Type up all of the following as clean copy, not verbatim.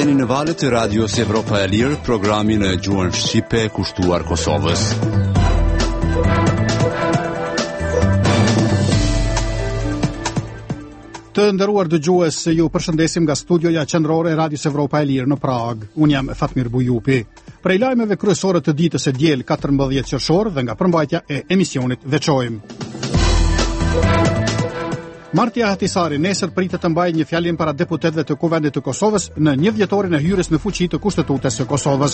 Jeni në valët e Radios Evropa e Lirë, programin e gjuhën shqipe kushtuar Kosovës. Të nderuar dëgjues, ju përshëndesim nga studioja qendrore e Radios Evropa e Lirë në Prag. Unë jam Fatmir Bujupi. Prej lajmeve kryesore të ditës së diel 14 qershor dhe nga përmbajtja e emisionit veçojmë. Marti Ahtisari nesër pritet të mbajë një fjalim para deputetëve të Kuvendit të Kosovës në 1 vjetorin e hyrjes në fuqi të Kushtetutës së Kosovës.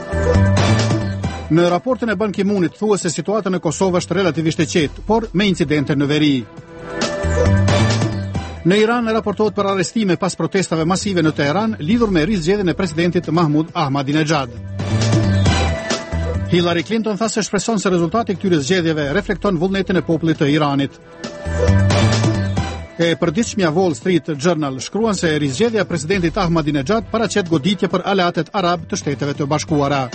Në raportin e Ban Ki-moonit thuhet se situata në Kosovë është relativisht e qetë, por me incidente në veri. Në Iran raportohet për arrestime pas protestave masive në Teheran lidhur me rizgjedhjen e presidentit Mahmud Ahmadinejad. Hillary Clinton tha se shpreson se rezultati i këtyre zgjedhjeve reflekton vullnetin e popullit të Iranit. E përditshmja Wall Street Journal shkruan se rizgjedhja e presidentit Ahmadinejad paraqet goditje për aleatet arab të Shteteve të Bashkuara.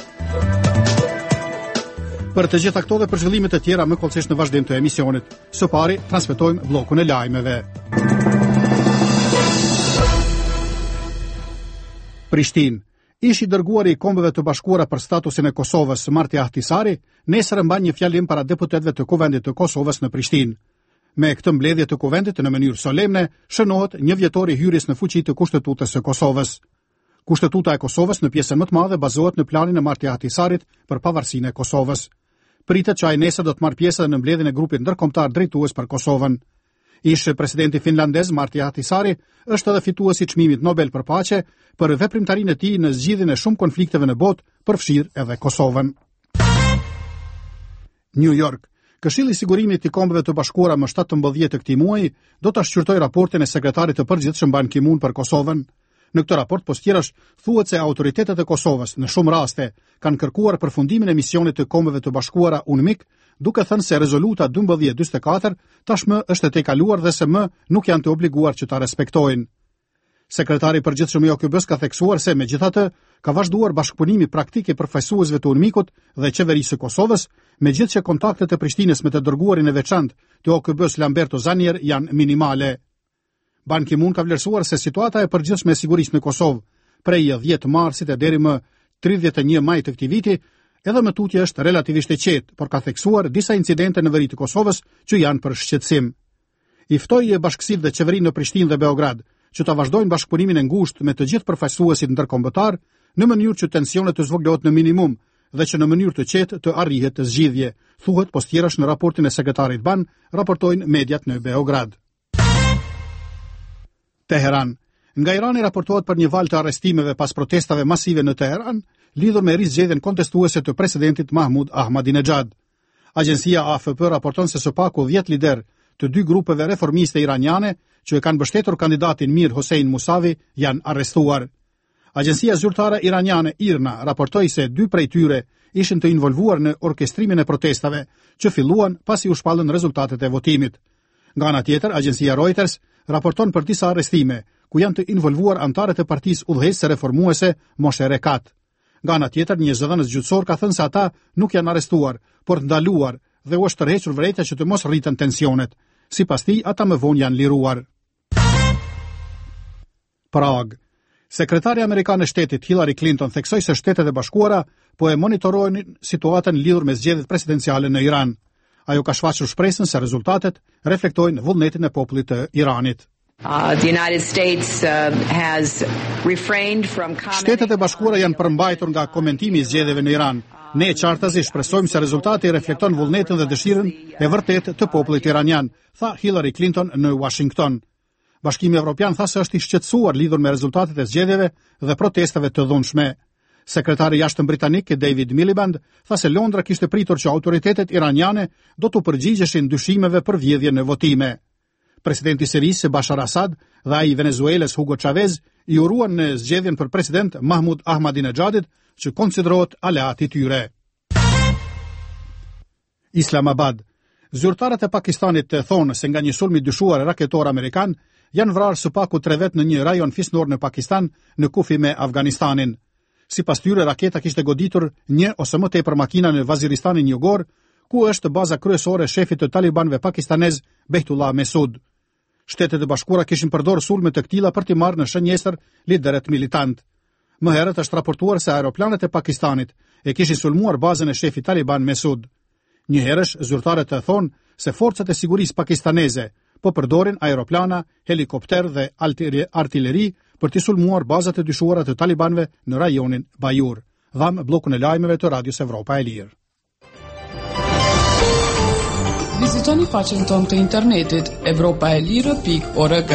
Për të gjitha këto dhe për zhvillimet e tjera më kollësisht në vazhdim të emisionit. Së pari transmetojmë bllokun e lajmeve. Prishtinë. Ish i dërguari i Kombeve të Bashkuara për statusin e Kosovës, Marti Ahtisari, nesër mban një fjalim para deputetëve të Kuvendit të Kosovës në Prishtinë. Me këtë mbledhje të Kuvendit në mënyrë solemne, shënohet 1 vjetor i hyrjes në fuqi të Kushtetutës së Kosovës. Kushtetuta e Kosovës në pjesën më të madhe bazohet në planin e Marti Ahtisarit për pavarësinë e Kosovës. Pritet që ai nesër do të marrë pjesë në mbledhjen e grupit ndërkombëtar drejtues për Kosovën. Ish presidenti finlandez Marti Ahtisari është edhe fituesi i çmimit Nobel për paqe për veprimtarinë e tij në zgjidhjen e shumë konflikteve në botë, përfshirë edhe Kosovën. New York. Këshilli i Sigurimit i Kombeve të Bashkuara më 17 të këtij muaji do ta shqyrtojë raportin e sekretarit të përgjithshëm Ban Ki-moon për Kosovën. Në këtë raport postjerash thuhet se autoritetet e Kosovës në shumë raste kanë kërkuar përfundimin e misionit të Kombeve të Bashkuara UNMIK, duke thënë se rezoluta 1244 tashmë është e tejkaluar dhe se më nuk janë të obliguar që ta respektojnë. Sekretari i përgjithshëm i OKB-s ka theksuar se megjithatë ka vazhduar bashkëpunimi praktik i përfaqësuesve të UNMIK-ut dhe qeverisë së Kosovës, megjithëse kontaktet e Prishtinës me të dërguarin e veçantë të OKB-s Lamberto Zanier janë minimale. Ban Ki-moon ka vlerësuar se situata e përgjithshme e sigurisë në Kosovë prej 10 marsit e deri më 31 maj të këtij viti edhe më tutje është relativisht e qetë, por ka theksuar disa incidente në veri të Kosovës që janë për shqetësim. I ftoi bashkësitë dhe qeverinë në Prishtinë dhe Beograd që ta vazhdojnë bashkëpunimin e ngushtë me të gjithë përfaqësuesit ndërkombëtar në mënyrë që tensionet të zvogëlohet në minimum dhe që në mënyrë të qetë të arrihet të zgjidhje, thuhet postjerash në raportin e sekretarit Ban, raportojnë mediat në Beograd. Teheran. Nga Irani raportohet për një valë të arrestimeve pas protestave masive në Teheran, lidhur me rizgjedhjen kontestuese të presidentit Mahmud Ahmadinejad. Agjencia AFP raporton se së paku 10 lider të 2 grupeve reformiste iraniane që e kanë mbështetur kandidatin Mir Hossein Musavi janë arrestuar. Agjencia zyrtare iraniane IRNA raportoi se 2 prej tyre ishin të involvuar në orkestrimin e protestave që filluan pasi u shpallën rezultatet e votimit. Nga ana tjetër, agjencia Reuters raporton për disa arrestime ku janë të involvuar anëtarët e partisë udhëheqëse reformuese Moshe Rekat. Nga ana tjetër, një zëdhënës gjyqësor ka thënë se ata nuk janë arrestuar, por ndaluar dhe u është tërhequr vërejtja që të mos rriten tensionet. Sipas tij, ata më vonë janë liruar. Prag. Sekretari amerikan e shtetit Hillary Clinton theksoi se Shtetet e Bashkuara po e monitorojnë situatën lidhur me zgjedhjet presidenciale në Iran. Ajo ka shfaqur shpresën se rezultatet reflektojnë vullnetin e popullit të Iranit. Shtetet e Bashkuara janë përmbajtur nga komentimi i zgjedhjeve në Iran. Ne qartësi shpresojmë se rezultati reflekton vullnetin dhe dëshirën e vërtetë të popullit iranian, tha Hillary Clinton në Washington. Bashkimi Evropian tha se është i shqetësuar lidhur me rezultatet e zgjedhjeve dhe protestave të dhunshme. Sekretari i jashtëm britanik David Miliband tha se Londra kishte pritur që autoritetet iraniane do të përgjigjeshin dyshimeve për vjedhje në votime. Presidenti i Sirisë Bashar Assad dhe ai i Venezuelës Hugo Chavez i uruan në zgjedhjen për president Mahmud Ahmadinejadit, që konsiderohet aleati i tyre. Islamabad. Zyrtarët e Pakistanit thonë se nga një sulm i dyshuar raketor amerikan janë vrarë së paku 3 vet në një rajon fisnor në Pakistan në kufi me Afganistanin. Sipas tyre, raketa kishte goditur një ose më tepër makina në Vaziristanin Jugor, ku është baza kryesore e shefit të talibanëve pakistanez Behtulla Mesud. Shtetet e Bashkuara kishin përdorur sulme të këtilla për t'i marrë në shënjestër liderët militant. Më herët është raportuar se aeroplanet e Pakistanit e kishin sulmuar bazën e shefit Taliban Mesud. Një herësh zyrtarët e thonë se forcat e sigurisë pakistaneze po përdorin aeroplana, helikopter dhe artilleri për të sulmuar bazat e dyshuara të talibanëve në rajonin Bajur. Dham bllokun e lajmeve të Radios Evropa e Lirë. Vizitoni faqen tonë të internetit evropaelire.org.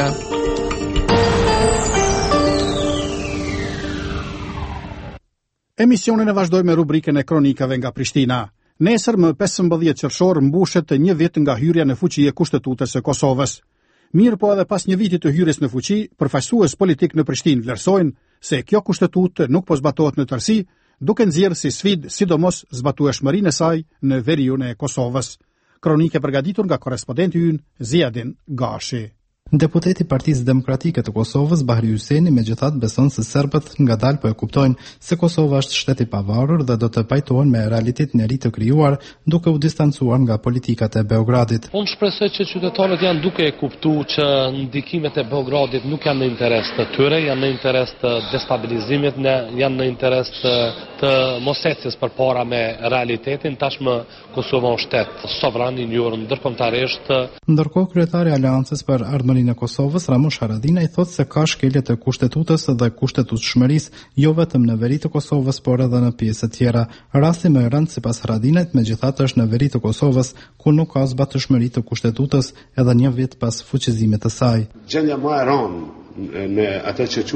Emisionin e vazhdoj me rubrikën e kronikave nga Prishtina. Nesër më 15 qershor mbushet një vit nga hyrja në fuqi e Kushtetutës së Kosovës. Mirë po edhe pas një viti të hyrjes në fuqi, përfaqësues politik në Prishtinë vlerësojnë se kjo kushtetutë nuk po zbatohet në tërësi, duke nxjerrë si sfidë sidomos zbatueshmërinë e saj në veriun e Kosovës. Kronikë përgatitur nga korrespondenti ynë Ziadin Gashi. Deputeti i Partisë Demokratike të Kosovës, Bahri Hyseni, megjithatë beson se serbët ngadalë po e kuptojnë se Kosova është shtet i pavarur dhe do të pajtohen me realitetin e ri të krijuar, duke u distancuar nga politikat e Beogradit. Unë shpresoj që qytetarët janë duke e kuptuar që ndikimet e Beogradit nuk janë në interes të tyre, janë në interes të destabilizimit, janë në interes të mosecjes përpara me realitetin. Tashmë Kosova është shtet sovran i njohur ndërkombëtarisht. Ndërkohë kryetari i Aleancës për Ardhmërinë e Kosovës, Ramush Haradinaj, thotë se ka shkelje të kushtetutës dhe kushtetutshmërisë jo vetëm në veri të Kosovës, por edhe në pjesë të tjera. Rasti më i rëndë sipas Haradinajt megjithatë është në veri të Kosovës, ku nuk ka zbatëshmëri të kushtetutës edhe një vit pas fuqizimit të saj. Gjendja më e rëndë në atë që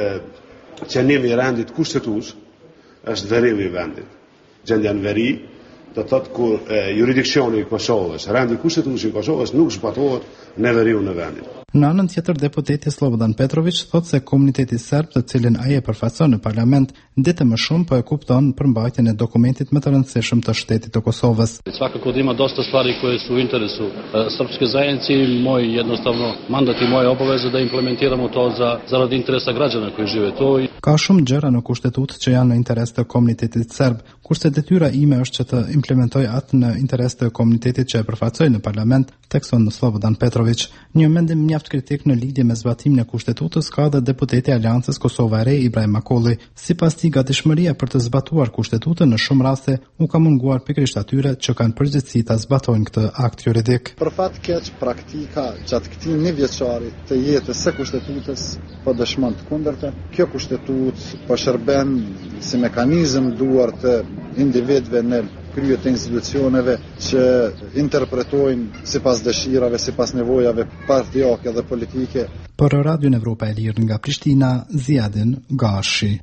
quhet qenimi i rendit kushtetues është veriu i vendit. Gjendja në veri do të thotë kur jurisdiksioni i Kosovës, rendi kushtetues i Kosovës nuk zbatohet në veriu në vendit. Në anën tjetër, deputeti Slobodan Petrović thotë se komuniteti serb, të cilin ai e përfaqëson në parlament, ditë më shumë po e kupton përmbajtjen e dokumentit më të rëndësishëm të shtetit të Kosovës. Svakako da ima dosta stvari koje su u interesu srpske zajednice i jednostavno mandat i moja obaveza da implementiramo to zarad interesa građana koji žive tu. Ka shumë gjëra në kushtetutë që janë në interes të komunitetit serb, kurse detyra ime është që të implementoj atë në interes të komunitetit që e përfaqësoj në parlament, thekson Slobodan Petrović. Një mendim mjaft kritik në lidhje me zbatimin e kushtetutës ka dhe deputeti i Aleancës Kosova e Re Ibrahim Akolli. Sipas tij, gatishmëria për të zbatuar kushtetutën në shumë raste u ka munguar pikërisht atyre që kanë përgjegjësi ta zbatojnë këtë akt juridik. Për fat keq, praktika gjatë këtij nivjeçari të jetës së kushtetutës po dëshmon të kundërtën. Kjo kushtetutë po shërben si mekanizëm duar të individëve në krye të institucioneve që interpretojnë sipas dëshirave, sipas nevojave partijake dhe politike. Për Radion Evropa e Lirë nga Prishtina, Ziadin Gashi.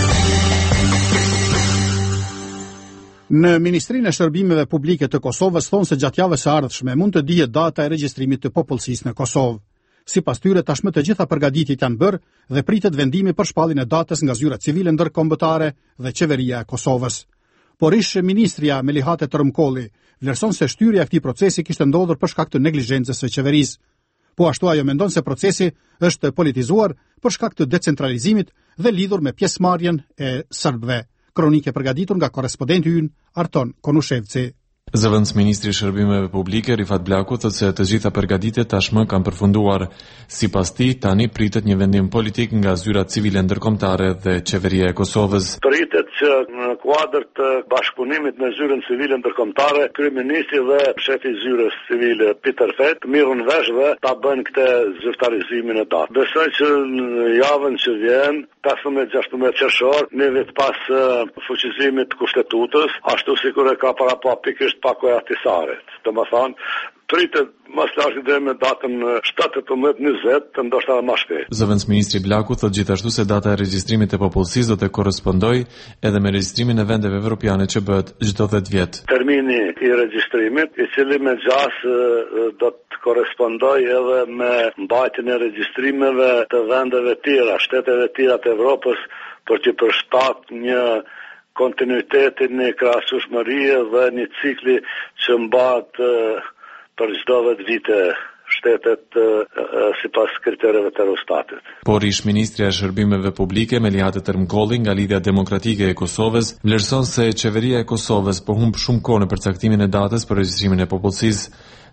Në Ministrinë e Shërbimeve Publike të Kosovës thonë se gjatë javës së ardhshme mund të dihet data e regjistrimit të popullsisë në Kosovë. Sipas tyre, tashmë të gjitha përgatitjet janë bërë dhe pritet vendimi për shpalljen e datës nga zyra civile ndërkombëtare dhe qeveria e Kosovës. Por ish ministria Melihate Tërmkolli vlerëson se shtyrja e këtij procesi kishte ndodhur për shkak të neglizhencës së qeverisë. Po ashtu ajo mendon se procesi është politizuar për shkak të decentralizimit dhe lidhur me pjesëmarrjen e serbëve. Kronikë përgatitur nga korrespondenti ynë Arton Konushevci. Zëvendës ministri i Shërbimeve Publike Rifat Blaku thotë se të gjitha përgatitjet tashmë kanë përfunduar. Sipas tij, tani pritet një vendim politik nga zyrat civile ndërkombëtare dhe qeveria e Kosovës. Pritet që në kuadër të bashkëpunimit me zyrën civile ndërkombëtare, kryeministri dhe shefi i zyrës civile Peter Fet mirën vesh dhe ta bëjnë këtë zyrtarizimin e datë. Besoj që në javën që vjen, 15-16 qershor, një vit pas fuqizimit të kushtetutës, ashtu sikur e ka para pa pikërisht pakoja Tisarit. Domethënë, pritet mas lartë dhe me datën 17-20 të ndoshta më shpejt. Zëvendës ministri Blaku thotë gjithashtu se data e regjistrimit të popullsisë do të korrespondojë edhe me regjistrimin e vendeve evropiane që bëhet çdo 10 vjet. Termini i regjistrimit, i cili me gjas do të korrespondojë edhe me mbajtjen e regjistrimeve të vendeve tjera, shteteve tjera të Evropës, për që përshtat një kontinuitetin e krahasueshmërie dhe një cikli që mbahet për çdo 10 vite shtetet sipas kritereve të Eurostatit. Por ish ministri e Shërbimeve Publike Melihate Tërmkolli nga Lidhja Demokratike e Kosovës vlerëson se qeveria e Kosovës po humb shumë kohë në përcaktimin e datës për regjistrimin e popullsisë.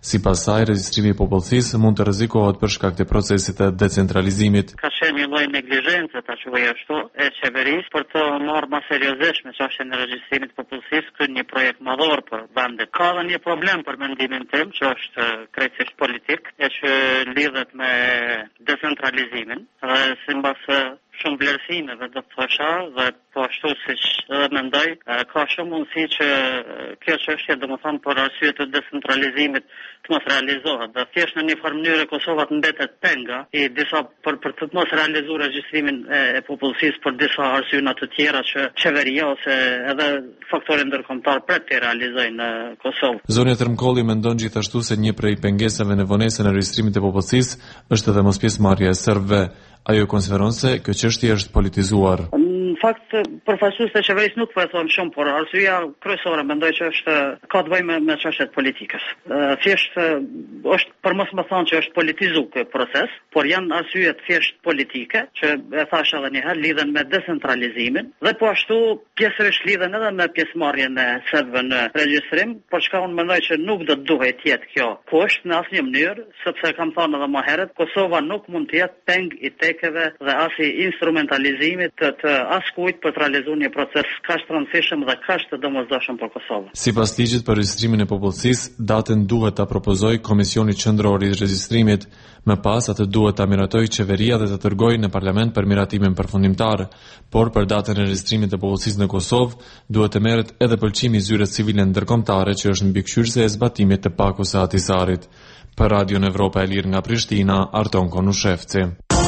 Sipas saj, regjistrimi i popullsisë mund të rrezikohet për shkak të procesit të decentralizimit. Ka qenë një lloj neglizhence, ta quaj ashtu, e qeverisë për të marrë më seriozisht me çështjen e regjistrimit të popullsisë, ky një projekt madhor për vendet. Ka dhe një problem për mendimin tim, që është krejtësisht politik, e që lidhet me decentralizimin dhe sipas shumë vlerësimeve do të thosha dhe po ashtu siç edhe mendoj, ka shumë mundësi që kjo çështje domethënë për arsye të decentralizimit të mos realizohet. Dhe thjesht në një farë mënyrë Kosova të mbetet penga i disa për të mos realizuar regjistrimin e popullsisë për disa arsye të tjera që qeveria ose edhe faktorët ndërkombëtar pret të realizojnë në Kosovë. Zonja Tërmkolli mendon gjithashtu se një prej pengesave në vonesën e regjistrimit të popullsisë është edhe mospjesëmarrja e serbëve. Ajo konsideron se kjo çështje është politizuar. Në fakt, përfaqësuesit e qeverisë nuk po e thonë shumë, por arsyeja kryesore mendoj që është ka të bëjë me çështjet politikës. Thjesht është për mos më thonë që është politizuar ky proces, por janë arsye thjesht politike që e thash edhe një herë lidhen me decentralizimin dhe po ashtu pjesërisht lidhen edhe me pjesëmarrjen e serbëve në regjistrim, por çka unë mendoj që nuk do të duhet të jetë kjo kusht në asnjë mënyrë, sepse kam thënë edhe më herët, Kosova nuk mund të jetë peng i tekeve dhe as i instrumentalizimit të askujt për të realizuar një proces kaq të rëndësishëm dhe kaq të domosdoshëm për Kosovën. Sipas ligjit për regjistrimin e popullsisë, datën duhet ta propozojë Komisioni Qendror i Regjistrimit, më pas atë duhet ta miratojë qeveria dhe ta dërgojë në parlament për miratimin përfundimtar, por për datën e regjistrimit të popullsisë në Kosovë duhet të merret edhe pëlqimi i zyres civile ndërkombëtare që është mbikëqyrëse e zbatimit të Pakos së Ahtisarit. Për Radion Evropa e Lirë nga Prishtina, Arton Konushevci.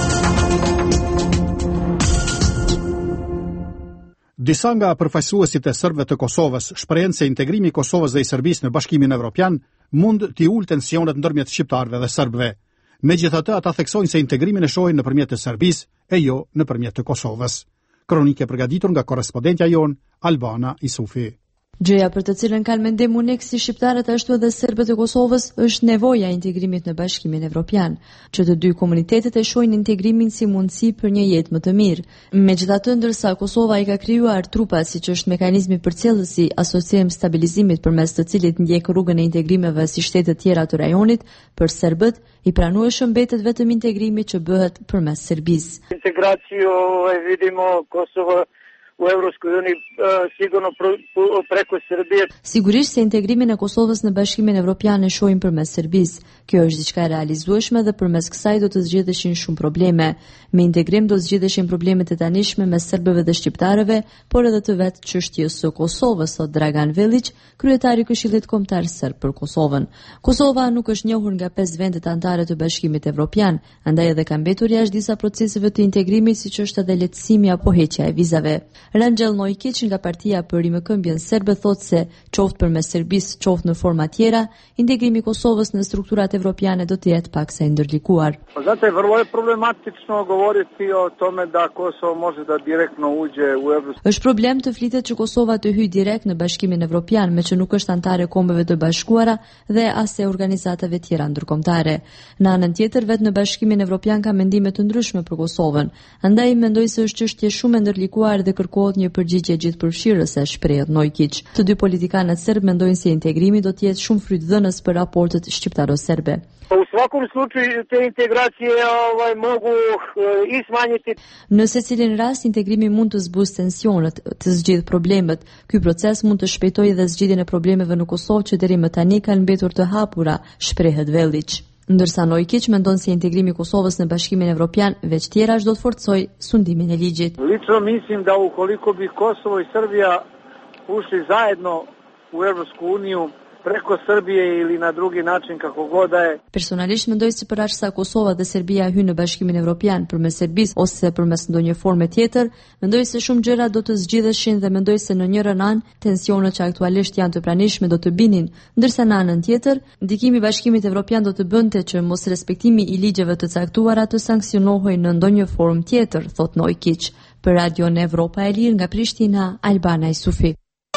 Disa nga përfaqësuesit e serbëve të Kosovës shprehen se integrimi i Kosovës dhe i Serbisë në Bashkimin Evropian mund t'i ulë tensionet ndërmjet shqiptarëve dhe serbëve. Megjithatë, ata theksojnë se integrimin e shohin nëpërmjet të Serbisë e jo nëpërmjet të Kosovës. Kronikë e përgatitur nga korrespondentja jon Albana Isufi. Gjëja për të cilën kanë mendim unik si shqiptarët ashtu edhe serbët e Kosovës është nevoja e integrimit në Bashkimin Evropian, që të dy komunitetet e shohin integrimin si mundësi për një jetë më të mirë. Megjithatë, ndërsa Kosova i ka krijuar trupa siç është mekanizmi përcjellësi asociem stabilizimit përmes të cilit ndjek rrugën e integrimeve si shtete tjera të rajonit, për serbët i pranueshëm mbetet vetëm integrimi që bëhet përmes Serbisë. Integraciju e vidimo Kosova u Evropskoj Uniji sigurno preko Serbije. Sigurisht se integrimin e Kosovës në Bashkimin Evropian e shohim përmes Serbisë. Kjo është diçka e realizueshme dhe përmes kësaj do të zgjidheshin shumë probleme. Me integrim do zgjidheshin problemet e tanishme mes serbëve dhe shqiptarëve, por edhe të vetë çështjes së Kosovës, thot Dragan Velić, kryetari i Këshillit Kombëtar Serb për Kosovën. Kosova nuk është njohur nga 5 vendet anëtare të Bashkimit Evropian, andaj edhe ka mbetur jashtë disa proceseve të integrimit, siç është edhe lehtësimi apo heqja e vizave. Rangjel Nojkić nga Partia për Rimëkëmbjen Serbe thotë se qoftë përmes Serbisë, qoftë në forma tjera, integrimi i Kosovës në strukturat evropiane do të jetë paksa i ndërlikuar. Zato je vrlo problematično govoriti o tome da Kosovo može da direktno uđe u Evropsku. Është problem të flitet që Kosova të hyjë direkt në Bashkimin Evropian, meqë nuk është antare e Kombeve të Bashkuara dhe as e organizatave tjera ndërkombëtare. Në anën tjetër, vetë në Bashkimin Evropian ka mendime të ndryshme për Kosovën. Andaj mendoj se është çështje shumë e ndërlikuar dhe kërkohet një përgjigje gjithëpërfshirëse, shprehet Nojkić. Të dy politikanët serb mendojnë se integrimi do të jetë shumë frytëdhënës për raportet shqiptaro-serbe. U svakom slučaju te integracije mogu i smanjiti. Në secilin rast integrimi mund të zbusë tensionet, të zgjidhë problemet. Ky proces mund të shpejtojë dhe zgjidhjen e problemeve në Kosovë që deri më tani kanë mbetur të hapura, shprehet Velić. Ndërsa Nojkić mendon se integrimi i Kosovës në Bashkimin Evropian veç tjerash do të forcojë sundimin e ligjit. Lično mislim da ukoliko bi Kosovo i Srbija ušli zajedno u Evropsku uniju preko Srbije ili na drugi način kako god da je. Personalisht mendoj se për aq sa Kosova dhe Serbia hyn në Bashkimin Evropian përmes Serbisë ose përmes ndonjë forme tjetër, mendoj se shumë gjëra do të zgjidheshin dhe mendoj se në njërin anë tensionet që aktualisht janë të pranishme do të binin, ndërsa në anën tjetër ndikimi i Bashkimit Evropian do të bënte që mos respektimi i ligjeve të caktuara të sanksionohej në ndonjë formë tjetër, thot Nojkić. Për Radion Evropa e Lirë nga Prishtina, Albana Isufi.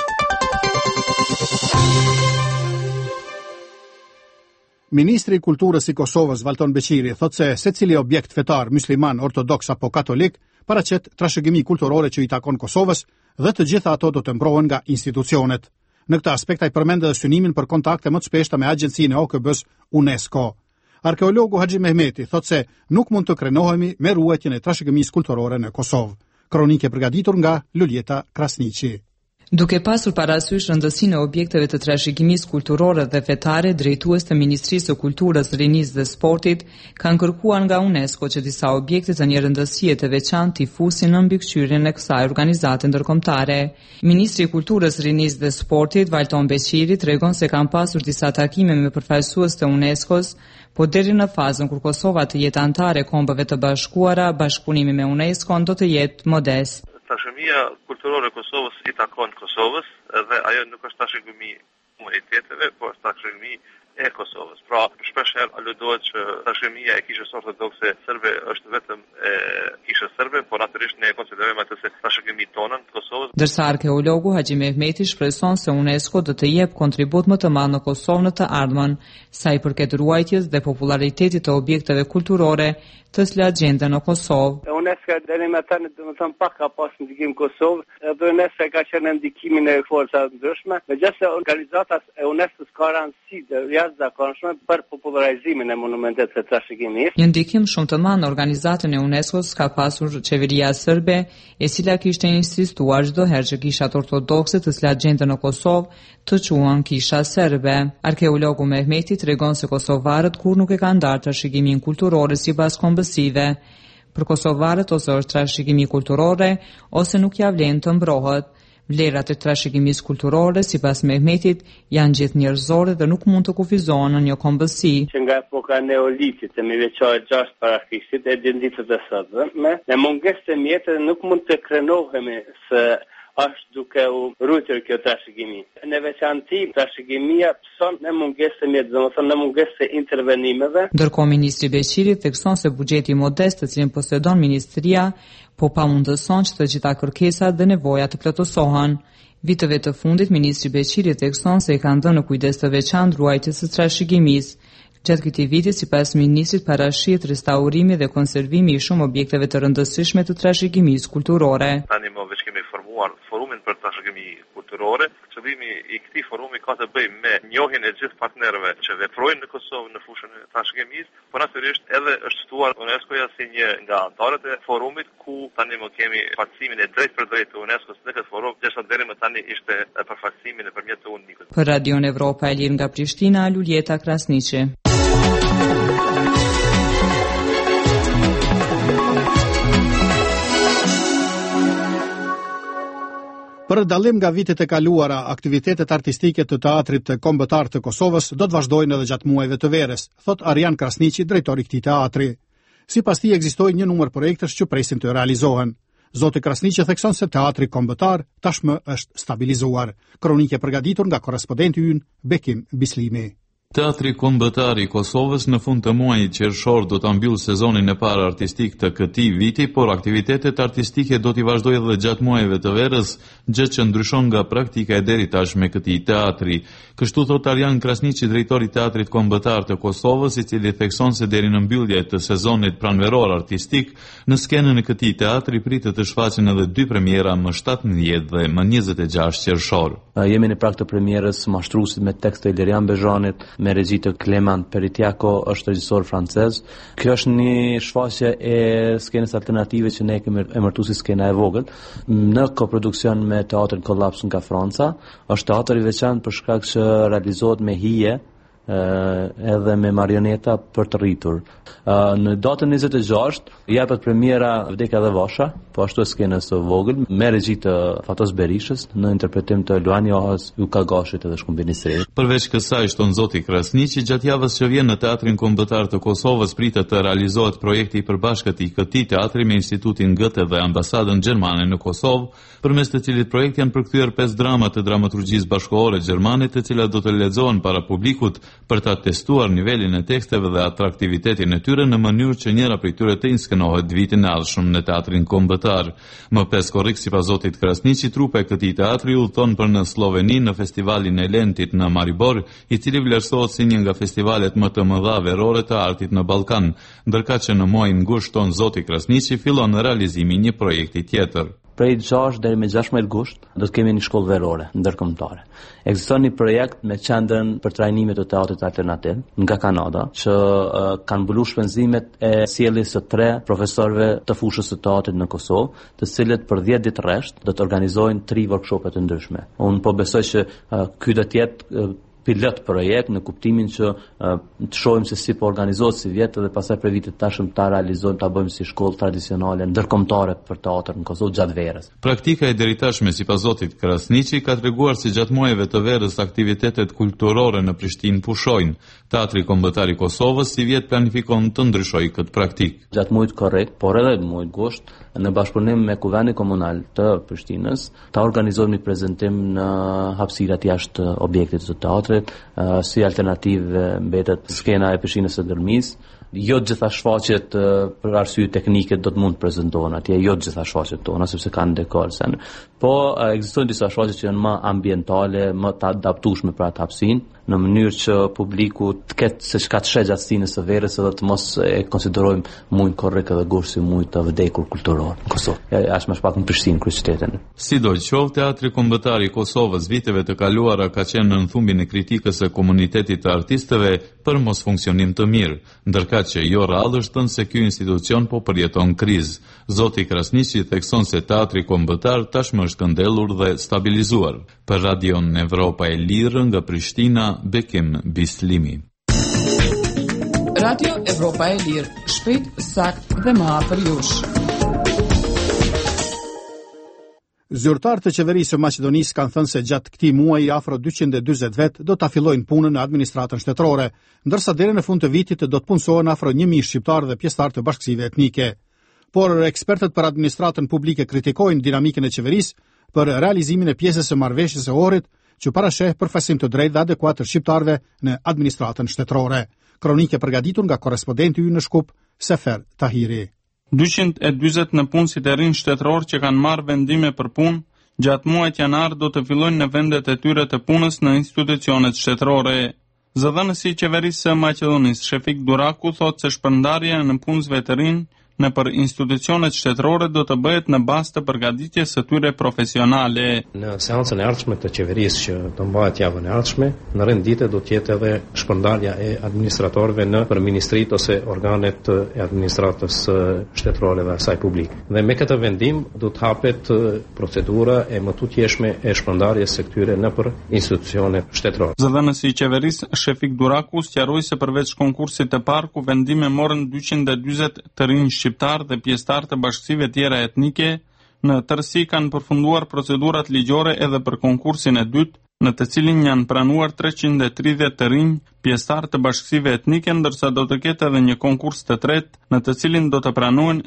Ministri i Kulturës i Kosovës Valton Beqiri thotë se secili objekt fetar musliman, ortodoks apo katolik paraqet trashëgimi kulturore që i takon Kosovës dhe të gjitha ato do të mbrohen nga institucionet. Në këtë aspekt ai përmend edhe synimin për kontakte më të shpeshta me agjencinë e OKB-s UNESCO. Arkeologu Haxhi Mehmeti thotë se nuk mund të krenohemi me ruajtjen e trashëgimisë kulturore në Kosovë. Kronikë e përgatitur nga Luljeta Krasniqi. Duke pasur parasysh rëndësinë e objekteve të trashëgimisë kulturore dhe fetare, drejtues të Ministrisë së Kulturës, Rinisë dhe Sportit kanë kërkuar nga UNESCO që disa objekte të një rëndësie të veçantë t'i fusin në mbikëqyrjen e kësaj organizate ndërkombëtare. Ministri i Kulturës, Rinisë dhe Sportit, Valton Beqiri, tregon se kanë pasur disa takime me përfaqësues të UNESCO-s, po deri në fazën kur Kosova të jetë anëtare e Kombeve të Bashkuara, bashkëpunimi me UNESCO do të jetë modest. Trashëgimia kulturore e Kosovës i takon Kosovës dhe ajo nuk është trashëgimi komuniteteve, por është trashëgimi e Kosovës. Pra, shpeshherë aludohet që trashëgimia e kishës ortodokse serbe është vetëm e kishës serbe, por natyrisht ne e konsiderojmë atë se trashëgimi tonën të Kosovës. Ndërsa arkeologu Haxhi Mehmeti shpreson se UNESCO do të jep kontribut më të madh në Kosovë në të ardhmen, sa i përket ruajtjes dhe popularitetit të objekteve kulturore të cilat gjenden në Kosovë. UNESCO deri më tani domethënë pak ka pas ndikim Kosovë, edhe UNESCO ka qenë ndikimin e forcave të ndryshme, megjithëse organizatat e UNESCO-s kanë rëndësi të jashtëzakonshme për popularizimin e monumenteve të trashëgimisë. Një ndikim shumë të madh në organizatën e UNESCO-s ka pasur qeveria serbe, e cila kishte insistuar çdo herë që kishat ortodokse të cilat gjenden në Kosovë të quhen kisha serbe. Arkeologu Mehmeti tregon se kosovarët kur nuk e kanë ndarë trashëgimin kulturore sipas kombësive. Për kosovarët ose është trashëgimi kulturore ose nuk ja vlen të mbrohet. Vlerat e trashëgimisë kulturore, sipas Mehmetit, janë gjithë njerëzore dhe nuk mund të kufizohen në një kombësi. Që nga epoka neolitit e veçore 6 para Krishtit e ditët e sotme, me mungesë të mjeteve nuk mund të krenohemi se është duke u rritur kjo trashëgimi. Në veçanti, trashëgimia pëson në mungesë të mjeteve, domethënë në mungesë të intervenimeve. Ndërkohë ministri Beqiri thekson se buxheti modest të cilin posedon ministria po pamundëson që të gjitha kërkesat dhe nevojat të plotësohen. Viteve të fundit, ministri Beqiri thekson se i kanë dhënë kujdes të veçantë ruajtjes së trashëgimisë. Gjatë këtij viti, sipas ministrit, parashihet restaurimi dhe konservimi i shumë objekteve të rëndësishme të trashëgimisë kulturore. Tani më veç kemi formuar forumin për trashëgimi kulturore. Qëllimi i këtij forumi ka të bëjë me njohjen e gjithë partnerëve që veprojnë në Kosovë në fushën e trashëgimisë, por natyrisht edhe është ftuar UNESCO-ja si një nga anëtarët e forumit, ku tani më kemi participimin e drejtë për drejtë të UNESCO-s në këtë forum, derisa deri më tani ishte përfaqësimi nëpërmjet të UNMIK-ut. Për Radion Evropa e Lirë nga Prishtina, Luljeta Krasniqi. Për dallim nga vitet e kaluara, aktivitetet artistike të teatrit kombëtar të Kosovës do të vazhdojnë edhe gjatë muajve të verës, thot Arjan Krasniqi, drejtori i këtij teatri. Sipas tij ekzistojnë një numër projektesh që presin të realizohen. Zoti Krasniqi thekson se teatri kombëtar tashmë është stabilizuar. Kronikë e përgatitur nga korrespondenti ynë Bekim Bislimi. Teatri kombëtar i Kosovës në fund të muajit qershor do ta mbyllë sezonin e parë artistik të këtij viti, por aktivitetet artistike do t'i vazhdojë edhe gjatë muajve të verës, gjë që ndryshon nga praktika e deri tashme këtij teatri. Kështu thot Arjan Krasniqi, drejtori i Teatrit Kombëtar të Kosovës, i cili thekson se deri në mbyllje të sezonit pranveror artistik, në skenën e këtij teatri pritet të shfaqen edhe 2 premiera më 17 dhe më 26 qershor. Jemi në prag të premierës Mashtruesit me tekst të Ilerian Bezhanit, me regji të Clement Peritiako, është regjisor francez. Kjo është një shfaqje e skenës alternative që ne kemi emërtuar si skena e vogël, në koproduksion me Teatrin Kollaps nga Franca. Është teatër i veçantë për shkak që realizohet me hije edhe me marioneta për të rritur. Në datën 26 japet premiera Vdekja dhe Vasha, po ashtu e skenës së vogël, me regji të Fatos Berishës, në interpretim të Luani Ohas, Juka Gashit edhe Shkumbini Seri. Përveç kësaj, shton zoti Krasniqi, gjatë javës që vjen në Teatrin Kombëtar të Kosovës pritet të realizohet projekti i përbashkët i këtij teatri me Institutin Goethe dhe Ambasadën Gjermane në Kosovë, përmes të cilit projekt janë përkthyer 5 drama të dramaturgjisë bashkëkohore gjermane, të cilat do të lexohen para publikut për ta testuar nivelin e teksteve dhe atraktivitetin e tyre në mënyrë që njëra prej tyre të inskenohet vitin e ardhshëm në Teatrin Kombëtar. Më pas korrik sipas zotit Krasniqi, trupa e këtij teatri udhton për në Sloveni në festivalin e Lentit në Maribor, i cili vlerësohet si një nga festivalet më të mëdha verore të artit në Ballkan, ndërkaq që në muajin gusht ton zoti Krasniqi fillon realizimi një projekti tjetër. prej 6 deri me 16 gusht do të kemi një shkollë verore ndërkombëtare. Ekziston një projekt me qendrën për trajnime të teatrit alternativ nga Kanada që kanë mbuluar shpenzimet e sjelljes së 3 profesorëve të fushës së teatrit në Kosovë, të cilët për 10 ditë rresht do të organizojnë 3 workshope të ndryshme. Unë po besoj që ky do të jetë pilot projekt në kuptimin që të shohim se si po organizohet si vjet dhe pastaj për vitet tashëm ta realizojmë, ta bëjmë si shkollë tradicionale ndërkombëtare për teatr në Kosovë gjatë verës. Praktika e deritashme sipas zotit Krasniqi ka treguar se gjatë muajve të verës aktivitetet kulturore në Prishtinë pushojnë. Teatri Kombëtar i Kosovës si vjet planifikon të ndryshojë këtë praktikë. Gjatë muajit korrekt, por edhe muajit gusht, në bashkëpunim me Kuvendin Komunal të Prishtinës, ta organizojmë një prezantim në hapësirat jashtë objektit të teatrit, si alternativë mbetet skena e pishinës së Dërmis. Jo të gjitha shfaqjet për arsye teknike do të mund të prezantohen atje, jo të gjitha shfaqjet tona sepse kanë dekor sen. Po ekzistojnë disa shfaqje që janë më ambientale, më të adaptueshme për atë hapësinë, në mënyrë që publiku të ketë se çka të sheh gjatësinë së verës edhe të mos e konsiderojmë muajin korrekt edhe gusht si muaj të vdekur kulturor në Kosovë. As më pak në Prishtinë, kryeqytetin. Sidoqoftë, Teatri Kombëtar i Kosovës viteve të kaluara ka qenë në thumbin e kritikës së komunitetit të artistëve për mos funksionim të mirë, ndërka që jo rrallë është thënë se ky institucion po përjeton krizë. Zoti Krasniqi thekson se Teatri Kombëtar tashmë është këndellur dhe stabilizuar. Për Radion Evropa e Lirë nga Prishtina, Bekim Bislimi. Radio Evropa e Lirë, shpejt, sakt dhe më afër jush. Zyrtarët e qeverisë së Maqedonisë kanë thënë se gjatë këtij muaji afro 240 vet do ta fillojnë punën në administratën shtetërore, ndërsa deri në fund të vitit do të punësohen afro 1000 shqiptarë dhe pjesëtarë të bashkësive etnike. Por ekspertët për administratën publike kritikojnë dinamikën e qeverisë për realizimin e pjesës së marrëveshjes së Ohrit, që parasheh përfaqësim të drejtë dhe adekuat të shqiptarëve në administratën shtetërore. Kronike përgatitur nga korrespondenti ynë në Shkup, Sefer Tahiri. 240 në punësit e rinj shtetëror që kanë marrë vendime për punë gjatë muajit janar do të fillojnë në vendet e tyre të punës në institucionet shtetërore. Zëdhënësi i qeverisë së Maqedonisë, Shefik Duraku, thotë se shpërndarja në punësve të rinj në për institucionet shtetërore do të bëhet në bazë të përgatitjes së tyre profesionale. Në seancën e ardhshme të qeverisë që do mbahet javën e ardhshme, në rendite do të jetë edhe shpërndarja e administratorëve në për ministritë ose organet e administratës shtetërore dhe asaj publike. Dhe me këtë vendim do të hapet procedura e më tutjeshme e shpërndarjes së këtyre në për institucionet shtetërore. Zëdhënësi i qeverisë, Shefik Duraku, sqaroi se përveç konkursit të parë ku vendime morën 240 të rinj shqiptar dhe pjesëtar të bashkësive tjera etnike, në tërësi kanë përfunduar procedurat ligjore edhe për konkursin e dytë, në të cilin janë pranuar 330 të rinj pjesëtar të bashkësive etnike, ndërsa do të ketë edhe një konkurs të tretë, në të cilin do të pranohen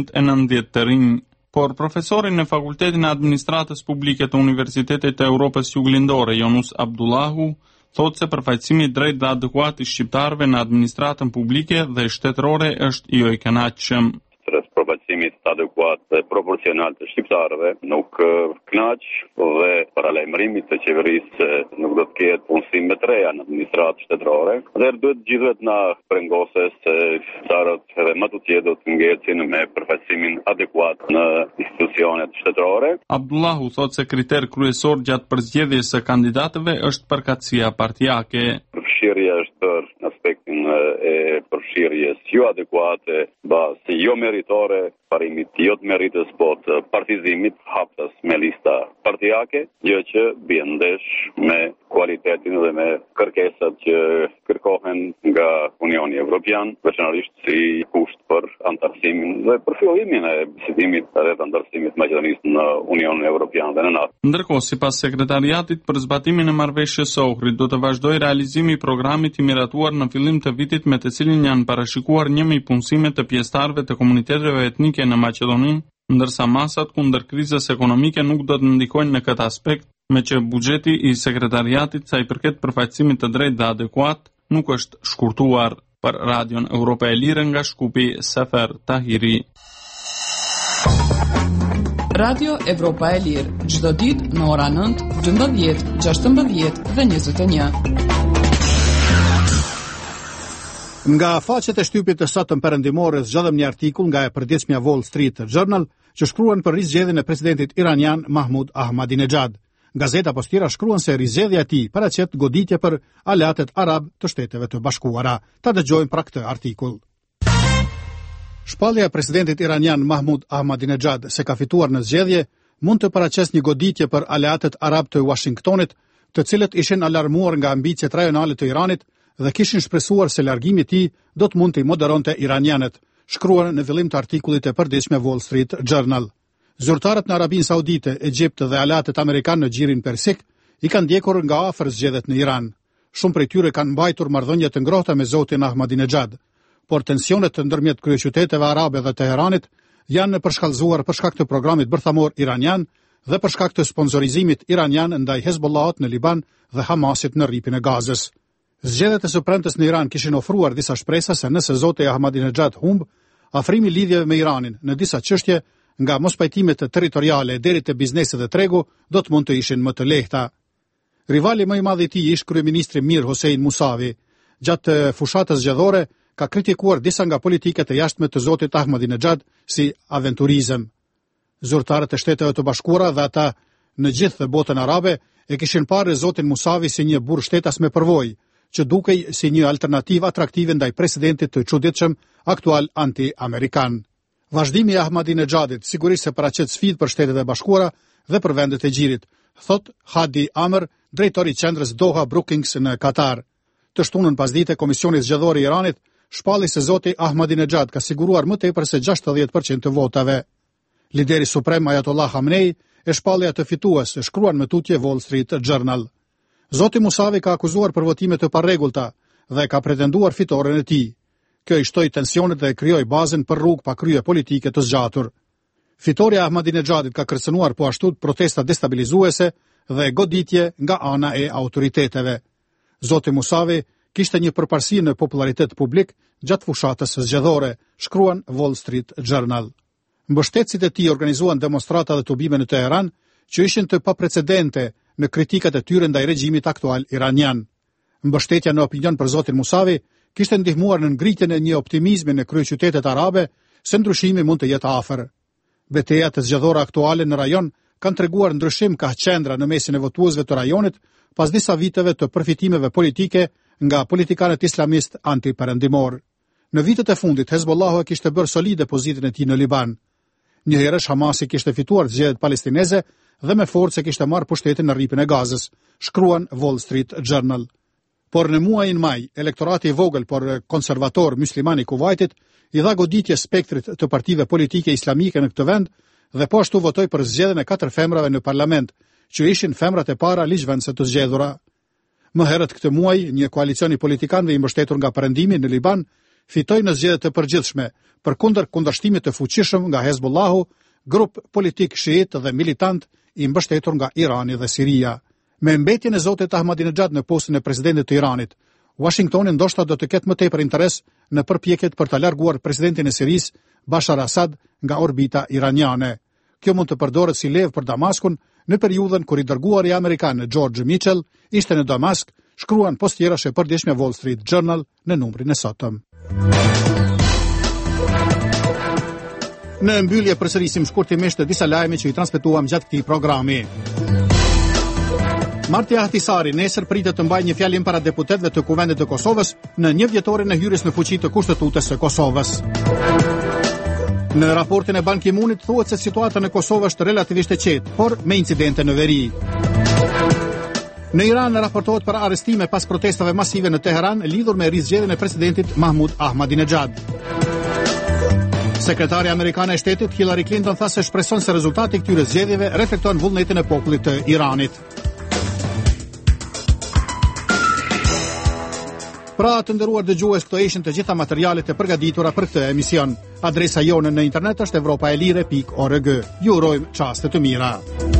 290 të rinj. Por profesorin në Fakultetin e Administratës Publike të Universitetit të Europës Juglindore, Jonus Abdullahu, thotë se përfaqësimi drejt dhe adekuat i shqiptarëve në administratën publike dhe shtetërore është jo i kënaqshëm. Përfaqësimit adekuat dhe proporcional të shqiptarëve nuk kënaq dhe paralajmërimit të qeverisë se nuk do të ketë punësim me treja në administratë shtetërore. Dhe duhet gjithëve të na prengose se shqiptarët edhe më tutje do të ngecin me përfaqësimin adekuat në institucionet shtetërore. Abdullahu thotë se kriter kryesor gjatë përzgjedhjes së kandidatëve është përkatësia partijake. Përfshirja është për aspektin e përfshirjes jo adekuate, bazë jo meritore, parimit jo të meritës, po të partizimit, haptas me lista partijake, gjë që bën ndesh me kualitetin dhe me kërkesat që kërkohen nga Unioni Evropian, veçanërisht si kusht për antarësimin dhe për fillimin e bisedimit rreth antarësimit të Maqedonisë në Unionin Evropian dhe në NATO. Ndërkohë, sipas sekretariatit për zbatimin e marrëveshjes së Ohrit, do të vazhdojë realizimi i programit i miratuar në fillim të vitit, me të cilin janë parashikuar 1000 punësime të pjesëtarëve të komuniteteve etnike në Maqedoni, ndërsa masat kundër krizës ekonomike nuk do të ndikojnë në këtë aspekt, me që buxheti i sekretariatit sa i përket përfaqësimit të drejtë dhe adekuat nuk është shkurtuar. Për Radion Evropa e Lirë nga Shkupi, Sefer Tahiri. Radio Evropa e Lirë, çdo ditë në ora 9, 12, 16 dhe 21. Nga faqet e shtypit të sotëm perëndimore zgjodhem një artikull nga e përditshmja Wall Street Journal që shkruan për rizgjedhjen e presidentit iranian Mahmoud Ahmadinejad. Gazeta postira shkruan se rizgjedhja e tij paraqet goditje për aleatet arab të Shteteve të Bashkuara. Ta dëgjojmë pra këtë artikull. Shpallja e presidentit iranian Mahmoud Ahmadinejad se ka fituar në zgjedhje mund të paraqesë një goditje për aleatet arab të Washingtonit, të cilët ishin alarmuar nga ambicet rajonale të Iranit dhe kishin shpresuar se largimi i tij do të mund të moderonte iranianët, shkruan në fillim të artikullit e përditshëm Wall Street Journal. Zyrtarët në Arabinë Saudite, Egjipt dhe aleatët amerikanë në gjirin persik i kanë ndjekur nga afër zgjedhjet në Iran. Shumë prej tyre kanë mbajtur marrëdhënie të ngrohta me zotin Ahmadinejad, por tensionet ndërmjet kryeqyteteve arabe dhe Teheranit janë përshkallëzuar për shkak të programit bërthamor iranian dhe për shkak të sponsorizimit iranian ndaj Hezbollahut në Liban dhe Hamasit në rripin e Gazës. Zgjedhjet e së premtes në Iran kishin ofruar disa shpresa se nëse zoti Ahmadinejad humb, afrimi lidhjeve me Iranin në disa çështje, nga mospajtimet territoriale deri te biznesi dhe tregu, do të mund të ishin më të lehta. Rivali më i madh i tij ish kryeministri Mir Hossein Musavi. Gjatë fushatës zgjedhore ka kritikuar disa nga politikat e jashtme të zotit Ahmadinejad si aventurizëm. Zyrtarët e Shteteve të Bashkuara dhe ata në gjithë botën arabe e kishin parë zotin Musavi si një burr shtetas me përvojë, që dukej si një alternativë atraktive ndaj presidentit të çuditshëm aktual anti-amerikan. Vazhdimi i Ahmadinejadit sigurisht se paraqet sfidë për Shtetet e Bashkuara dhe për vendet e gjirit, thot Hadi Amr, drejtori i qendrës Doha Brookings në Katar. Të shtunën pasdite Komisioni Zgjedhor i Iranit shpalli se zoti Ahmadinejad ka siguruar më tepër se 60% të votave. Lideri suprem Ayatollah Khamenei e shpalli atë fitues, shkruan me tutje Wall Street Journal. Zoti Musavi ka akuzuar për votime të parregullta dhe ka pretenduar fitoren e tij. Kjo i shtoi tensionet dhe krijoi bazën për rrugë pa krye politike të zgjatur. Fitoria e Ahmadinejadit ka kërcënuar po ashtu protesta destabilizuese dhe goditje nga ana e autoriteteve. Zoti Musavi kishte një përparësi në popularitet publik gjatë fushatës zgjedhore, shkruan Wall Street Journal. Mbështetësit e tij organizuan demonstrata dhe tubime në Teheran që ishin të paprecedente në kritikat e tyre ndaj regjimit aktual iranian. Mbështetja në opinion për zotin Musavi kishte ndihmuar në ngritjen e një optimizmi në kryeqytetet arabe se ndryshimi mund të jetë afër. Betejat e zgjedhore aktuale në rajon kanë treguar ndryshim ka qendra në mesin e votuesve të rajonit pas disa viteve të përfitimeve politike nga politikanët islamist anti-perëndimor. Në vitet e fundit Hezbollahu kishte bërë solide pozitën e tij në Liban. Njëherësh Hamasi kishte fituar zgjedhjet palestineze dhe me forcë kishte marrë pushtetin në rripin e Gazës, shkruan Wall Street Journal. Por në muajin maj, elektorati i vogël por konservator musliman i Kuvajtit i dha goditje spektrit të partive politike islamike në këtë vend dhe po ashtu votoi për zgjedhjen e 4 femrave në parlament, që ishin femrat e para ligjvendëse të zgjedhura. Më herët këtë muaj, një koalicion i politikanëve i mbështetur nga Perëndimi në Liban fitoi në zgjedhjet e përgjithshme përkundër kundërshtimit të fuqishëm nga Hezbollahu, grup politik shiit dhe militant i mbështetur nga Irani dhe Siria. Me mbetjen e zotit Ahmadinejad në postën e presidentit të Iranit, Washingtoni ndoshta do të ketë më tepër interes në përpjekjet për ta larguar presidentin e Sirisë, Bashar Assad, nga orbita iraniane. Kjo mund të përdoret si levë për Damaskun në periudhën kur i dërguari amerikan George Mitchell ishte në Damask, shkruan postjerash e përditshme Wall Street Journal në numrin e sotëm. Në mbyllje përsërisim shkurtimisht disa lajme që i transmetuam gjatë këtij programi. Marti Ahtisari nesër pritet të mbajë një fjalim para deputetëve të Kuvendit të Kosovës në 1 vjetorin e hyrjes në fuqi të Kushtetutës së Kosovës. Në raportin e Ban Ki-moonit thuhet se situata në Kosovë është relativisht e qetë, por me incidente në veri. Në Iran raportohet për arrestime pas protestave masive në Teheran lidhur me rizgjedhjen e presidentit Mahmoud Ahmadinejad. Sekretari amerikan e shtetit Hillary Clinton tha se shpreson se rezultati i këtyre zgjedhjeve reflekton vullnetin e popullit të Iranit. Pra të nderuar dëgjues, këto ishin të gjitha materialet e përgatitura për këtë emision. Adresa jonë në internet është europaelire.org. Ju urojmë çaste të mira.